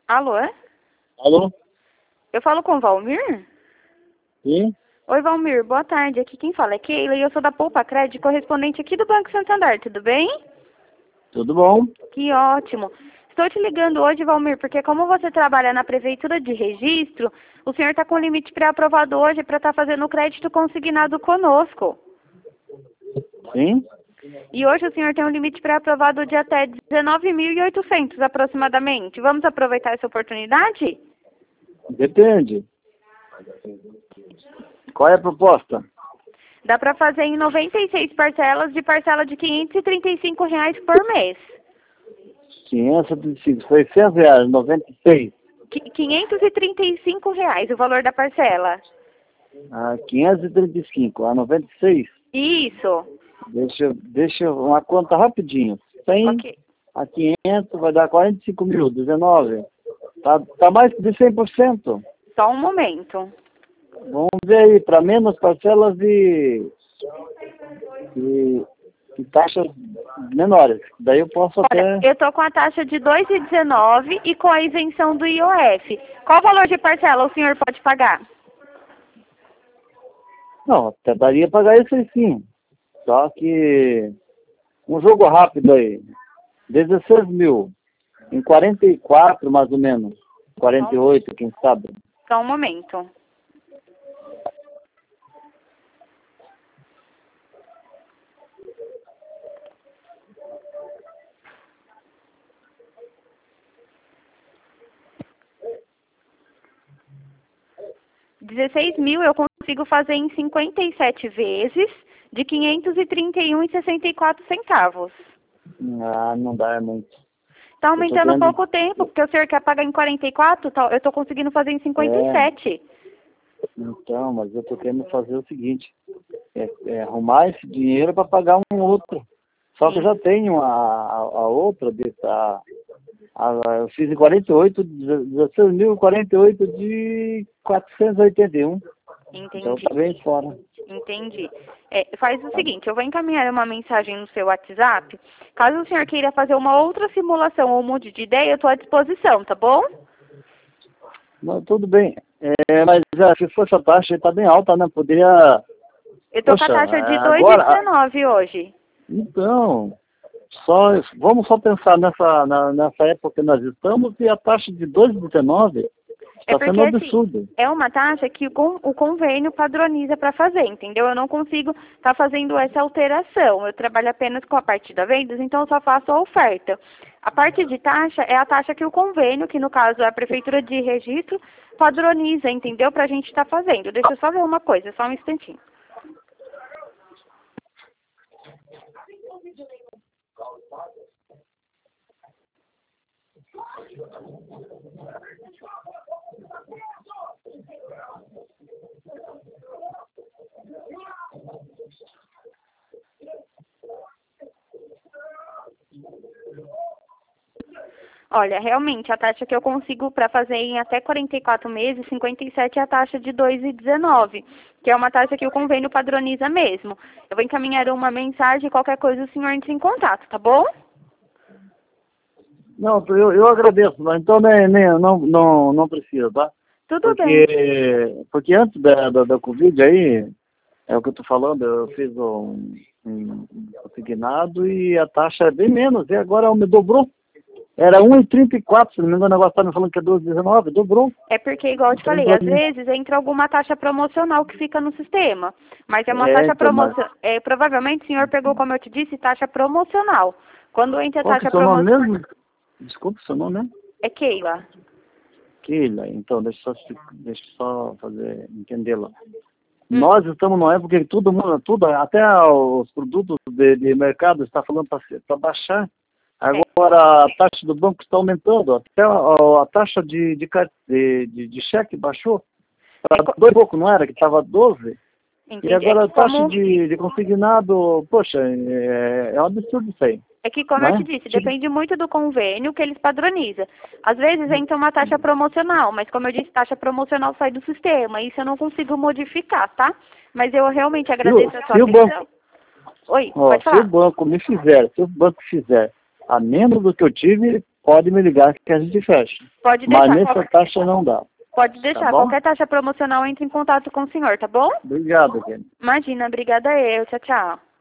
Alô? Alô? Eu falo com o Valmir? Sim? Oi, Valmir, boa tarde. Aqui quem fala é Keila e eu sou da Poupa Crédito, correspondente aqui do Banco Santander, tudo bem? Tudo bom? Que ótimo. Estou te ligando hoje, Valmir, porque como você trabalha na Prefeitura de Registro, o senhor está com limite pré-aprovado hoje para estar fazendo o crédito consignado conosco. Sim? E hoje o senhor tem um limite pré-aprovado de até 19.800 aproximadamente. Vamos aproveitar essa oportunidade? Depende. Qual é a proposta? Dá para fazer em 96 parcelas de parcela de R$ 535 por mês. 535, R$ 600, 96. R$ 535, o valor da parcela. 535, 96. Isso. Deixa uma conta rapidinho. 100 Ok. a 500 vai dar 45 mil, 19. Tá mais de 100%. Só um momento. Vamos ver aí, para menos parcelas e taxas menores. Daí eu posso Olha, até... eu tô com a taxa de 2,19 e com a isenção do IOF. Qual valor de parcela o senhor pode pagar? Não, até daria pagar isso aí sim. Só que um jogo rápido aí, 16 mil, em 44 mais ou menos, 48, quem sabe. Só um momento. R$16.000 eu consigo fazer em 57 vezes de R$ 531,64. Não dá, é muito. Tá Eu tô aumentando vendo... pouco tempo, porque o senhor quer pagar em 44, eu tô conseguindo fazer em 57. Então, mas eu tô querendo fazer o seguinte, arrumar esse dinheiro para pagar um outro. Só que eu já tenho a outra, eu fiz em 48, 16.048 de 481. Entendi. Então tá bem fora. Entendi. Faz o seguinte, eu vou encaminhar uma mensagem no seu WhatsApp. Caso o senhor queira fazer uma outra simulação ou mude de ideia, eu estou à disposição, tá bom? Não, tudo bem. Mas se fosse a taxa, está bem alta, né? Poderia... Eu estou com a taxa de agora... 2,19 hoje. Então, vamos só pensar nessa época que nós estamos e a taxa de 2,19 está Porque, sendo absurdo. assim, é uma taxa que o convênio padroniza para fazer, entendeu? Eu não consigo estar fazendo essa alteração. Eu trabalho apenas com a parte da vendas, então eu só faço a oferta. A parte de taxa é a taxa que o convênio, que no caso é a Prefeitura de Registro, padroniza, entendeu? Para a gente estar fazendo. Deixa eu só ver uma coisa, só um instantinho. Olha, realmente, a taxa que eu consigo para fazer em até 44 meses, 57 é a taxa de 2,19, que é uma taxa que o convênio padroniza mesmo. Eu vou encaminhar uma mensagem, qualquer coisa o senhor entre em contato, tá bom? Não, eu agradeço, mas então não precisa, tá? Tudo bem. Porque antes da Covid aí, é o que eu estou falando, eu fiz um consignado e a taxa é bem menos, e agora me dobrou. Era 1,34, se não me engano, o negócio está me falando que é 12,19, dobrou. É porque, igual eu te falei, às vezes entra alguma taxa promocional que fica no sistema. Mas é uma taxa então, promocional. Provavelmente o senhor pegou, como eu te disse, taxa promocional. Quando entra Qual que é taxa o seu nome promocional. mesmo? Desculpa o seu nome, né? É Keila. Keila, então, deixa eu só fazer, entendê-la. Nós estamos numa época que tudo muda, até os produtos de mercado está falando para baixar. Agora a taxa do banco está aumentando, até a taxa de cheque baixou para 2 e pouco, não era? Que estava 12. Entendi. E agora a taxa de consignado, poxa, é um absurdo isso aí. É que, como eu te disse, depende muito do convênio que eles padronizam. Às vezes entra uma taxa promocional, mas como eu disse, taxa promocional sai do sistema. Isso eu não consigo modificar, tá? Mas eu realmente agradeço a sua atenção. Oi, pode falar. Se o banco fizer a menos do que eu tive, pode me ligar que a gente fecha. Pode deixar. Mas nessa taxa não dá. Pode deixar. Tá bom? Qualquer taxa promocional entra em contato com o senhor, tá bom? Obrigado, Kenny. Imagina, obrigada eu. Tchau, tchau.